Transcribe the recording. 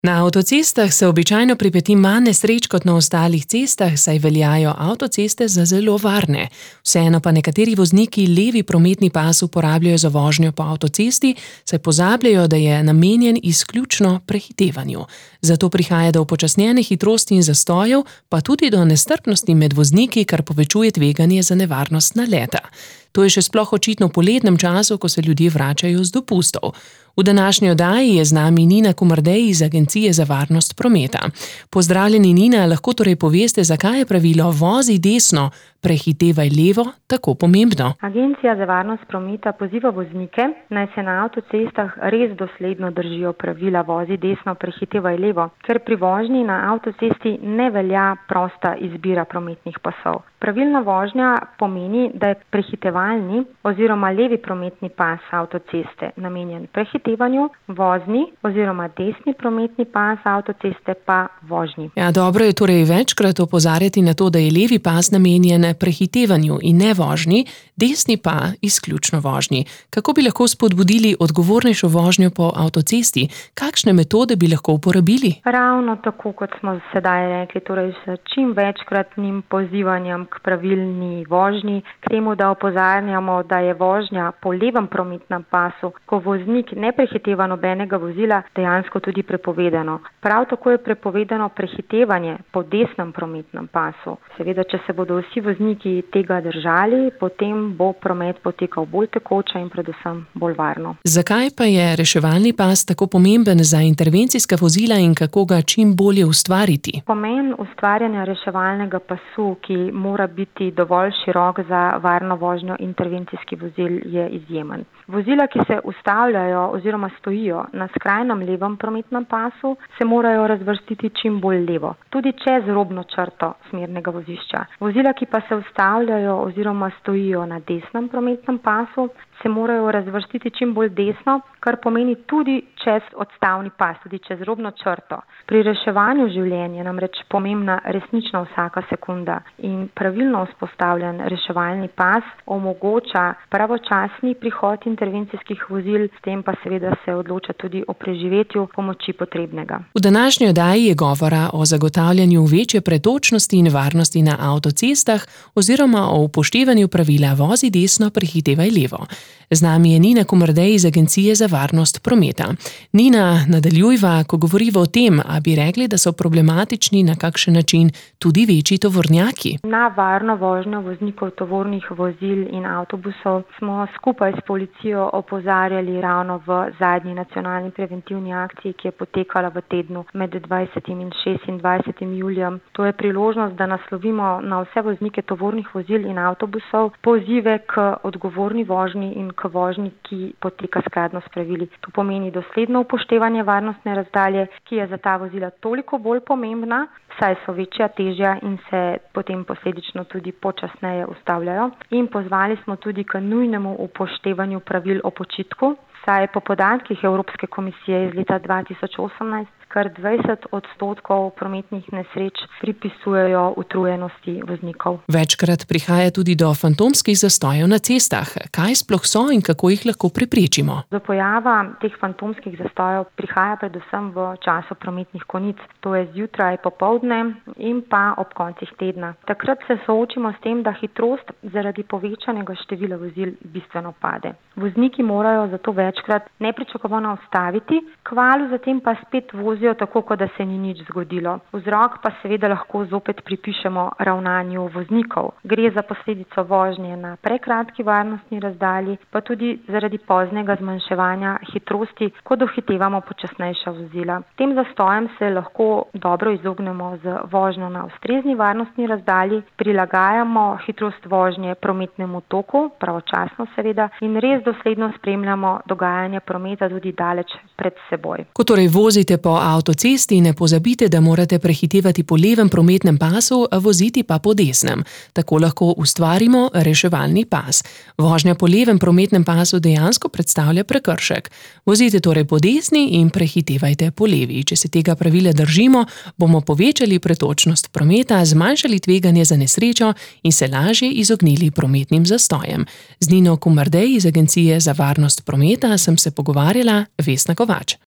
Na avtocestah se običajno pripeti manj nesreč kot na ostalih cestah, saj veljajo avtoceste za zelo varne. Vseeno pa nekateri vozniki levi prometni pas uporabljajo za vožnjo po avtocesti, saj pozabljajo, da je namenjen izključno prehitevanju. Zato prihaja do upočasnjene hitrosti in zastojev, pa tudi do nestrpnosti med vozniki, kar povečuje tveganje za nevarnost naleta. To je še sploh očitno v poletnem času, ko se ljudje vračajo z dopustov. V današnji oddaji je z nami Nina Komardej iz Agencije za varnost prometa. Pozdravljeni, Nina, lahko torej poveste, zakaj je pravilo vozi desno, prehitevaj levo tako pomembno? Agencija za varnost prometa poziva voznike, naj se na avtocestah res dosledno držijo pravila vozi desno, prehitevaj levo, ker pri vožnji na avtocesti ne velja prosta izbira prometnih pasov. Pravilna vožnja pomeni, da je prehitevalni oziroma levi prometni pas avtoceste namenjen prehitevanju, vozni oziroma desni prometni pas avtoceste pa vožnji. Ja, dobro je torej večkrat opozarjati na to, da je levi pas namenjen prehitevanju in ne vožnji, desni pa izključno vožnji. Kako bi lahko spodbudili odgovornejšo vožnjo po avtocesti? Kakšne metode bi lahko uporabili? Ravno tako, kot smo sedaj rekli, torej s čim večkratnim pozivanjem k pravilni vožnji, k temu, da opozarjamo, da je vožnja po levem prometnem pasu, ko voznik ne prehiteva nobenega vozila, dejansko tudi prepovedano. Prav tako je prepovedano prehitevanje po desnem prometnem pasu. Seveda, če se bodo vsi vozniki tega držali, potem bo promet potekal bolj tekoče in predvsem bolj varno. Zakaj pa je reševalni pas tako pomemben za intervencijska vozila in kako ga čim bolje ustvariti? Pomen ustvarjanja reševalnega pasu, ki mora biti dovolj širok za varno vožnjo intervencijskih vozil, je izjemen. Vozila, ki se ustavljajo oziroma stojijo na skrajnem levem prometnem pasu, se morajo razvrstiti čim bolj levo, tudi čez robno črto smernega vozišča. Vozila, ki pa se ustavljajo oziroma stojijo na desnem prometnem pasu, se morajo razvrstiti čim bolj desno, kar pomeni tudi čez odstavni pas, tudi čez robno črto. Pri reševanju življenja je namreč pomembna resnično vsaka sekunda in pravilno vzpostavljen reševalni pas omogoča pravočasni prihod intervencijskih vozil, s tem pa seveda se odloča tudi o preživetju pomoči potrebnega. V današnji oddaji je govora o zagotavljanju večje pretočnosti in varnosti na avtocestah oziroma o upoštevanju pravila vozi desno, prehitevaj levo. Z nami je Nina Komardej iz Agencije za varnost prometa. Nina, nadaljujva, ko govoriva o tem, a bi rekli, da so problematični na kakšen način tudi večji tovornjaki? Na varno vožnjo voznikov tovornih vozil in avtobusov smo skupaj s policijo opozarjali ravno v zadnji nacionalni preventivni akciji, ki je potekala v tednu med 20. in 26. julijem. To je priložnost, da naslovimo na vse voznike tovornih vozil in avtobusov pozive k odgovorni vožnji in k vožnji, ki poteka skladno s pravili. To pomeni dosledno upoštevanje varnostne razdalje, ki je za ta vozila toliko bolj pomembna, saj so večja, težja in se potem posledično tudi počasneje ustavljajo. In pozvali smo tudi k nujnemu upoštevanju pravil o počitku, saj po podatkih Evropske komisije iz leta 2018 kar 20% prometnih nesreč pripisujejo utrujenosti voznikov. Večkrat prihaja tudi do fantomskih zastojev na cestah. Kaj sploh so in kako jih lahko preprečimo? Do pojava teh fantomskih zastojev prihaja predvsem v času prometnih konic, to je zjutraj, popoldne in pa ob koncih tedna. Takrat se soočimo s tem, da hitrost zaradi povečanega števila vozil bistveno pade. Vozniki morajo zato večkrat nepričakovano ustaviti, kmalu zatem pa spet vozijo tako, kot da se ni nič zgodilo. Vzrok pa seveda lahko zopet pripišemo ravnanju voznikov. Gre za posledico vožnje na prekratki varnostni razdalji, pa tudi zaradi poznega zmanjševanja hitrosti, ko dohitevamo počasnejša vozila. Tem zastojem se lahko dobro izognemo z vožnjo na ustrezni varnostni razdalji, prilagajamo hitrost vožnje prometnemu toku, pravočasno seveda, in res dosledno spremljamo dogajanje prometa tudi daleč pred seboj. Ko torej vozite po avtocesti, ne pozabite, da morate prehitevati po levem prometnem pasu, a voziti pa po desnem. Tako lahko ustvarimo reševalni pas. Vožnja po levem prometnem pasu dejansko predstavlja prekršek. Vozite torej po desni in prehitevajte po levi. Če se tega pravila držimo, bomo povečali pretočnost prometa, zmanjšali tveganje za nesrečo in se lažje izognili prometnim zastojem. Z Nino Komardej iz Agencije za varnost prometa sem se pogovarjala, Vesna Kovač.